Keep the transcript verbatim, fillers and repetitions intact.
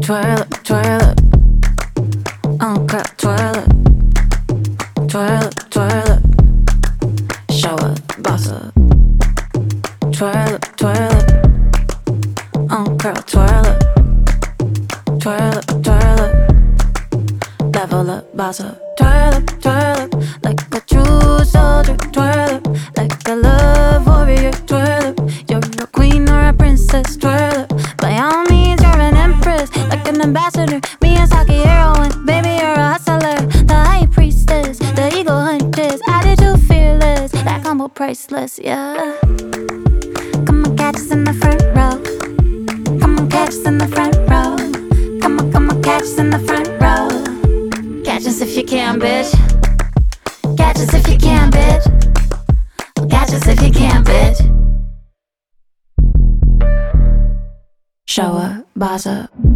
twirl it, twirl it. Oh girl, twirl it, twirl it, twirl it. Show it, boss up. Twirl it, twirl it. Oh girl, twirl it, twirl it, twirl it. Level up, boss up. Twirl it, twirl it, like a true soldier. Twirl it, like a love warrior. Twirl it, you're a queen or a princess. Twirl it, by all means you're an empress, like an ambassador. Miyazaki heroine, baby you're a hustler. The high priestess, the eagle huntress. Attitude fearless, that combo priceless, yeah. Come on, catch us in the front row. Come on, catch us in the front row. Come on, come on, catch us in the front row. Catch us if you can, bitch. Catch us if you can, bitch. Catch us if you can, bitch. Show up, boss up.